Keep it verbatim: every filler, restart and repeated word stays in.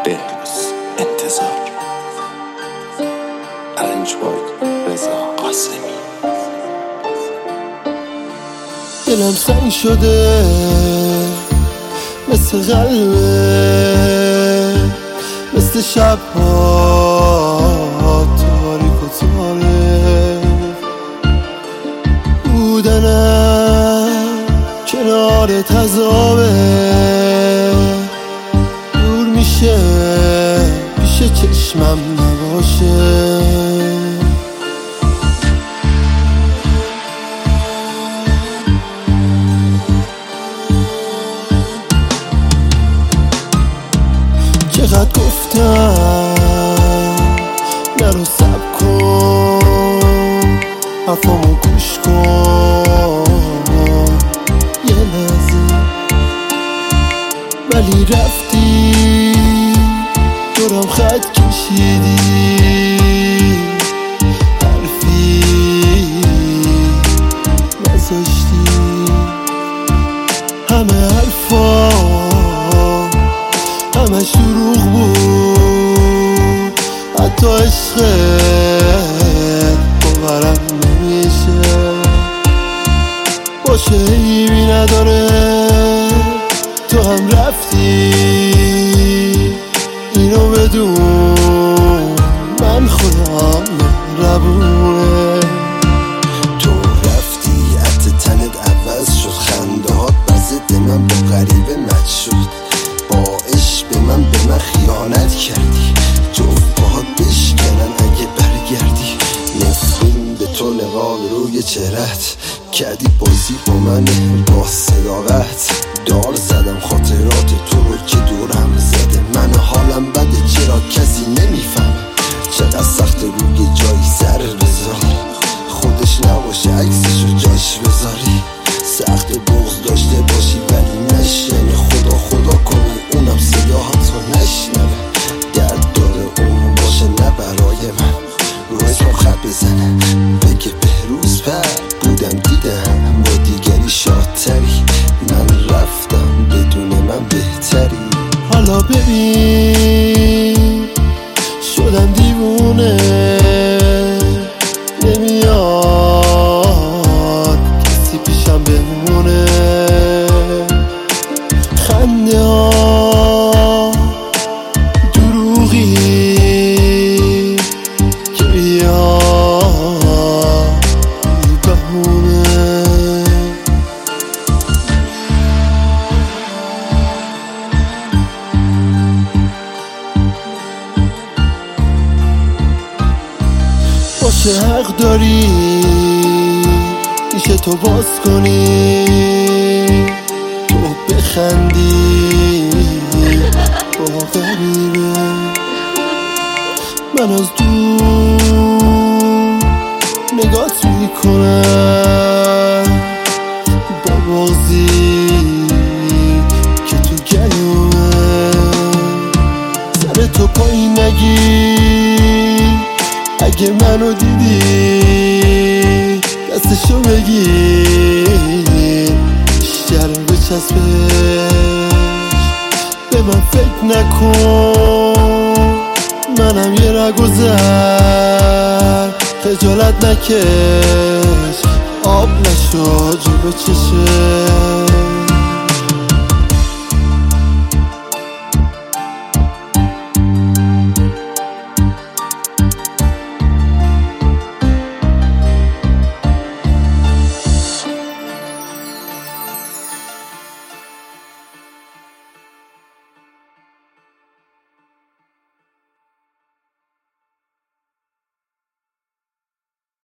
بهروز انتظار ارنجبارد رضا قاسمی. دلم سنگ شده مثل قلبه، مثل شبها تاریک و تاریک. بودنم کنار تزابه، دور میشه پیش چشمم نباشه. چقدر گفتم نرو سب کن، حرفامو گوش کن یه لحظه، ولی رفتی دورم خط کشیدی، حرفی نذاشتی. همه حرفا همه شروع بود، حتی عشقت باورم نمیشه. باشه ایمی نداره تو هم رفتی، اینو بدون من خودم مهربونه. تو رفتی عطر تنت عوض شد، خنده هات بزد من با غریبه مچ شد. با عشق به من به من خیانت کردی، جفت باهات بشکنن اگه برگردی. نفرین به تو نقاب روی چهرت، کردی بازی با من با صداقت. دار زدم خاطرات تو رو که دورم زده، من حالم بده چرا کسی نمیفهمه. چقدر سخت روی جایی سر بذاری، خودش نباشه عکسشو جاش بذاری. سخت بغض داشته باشی ولی نشنه، خدا خدا کنی اونم صداهاتو نشنوه. درد داره اون باشه نه برای من، رو اسمم خط بزنه بگه بهروز پر بودم دیدم با دیگری شادتری. من رفتم بدون من بهتری. حالا ببین شدم دیوونه، نمیاد کسی پیشم بمونه. خنده ها دروغی که بیاد بهونه. باشه حق داری میشه تو باز کنی، تو بخندی با غریبه. من از دور نگات میکنم با بغضی که تو گلومه. سر تو پایین نگیر اگه منو دیدی، دستشو بگیر بیشتر بچسبش. به من فکر نکن منم یه رگوزر، خجالت نکش آب نشو جلو چشم.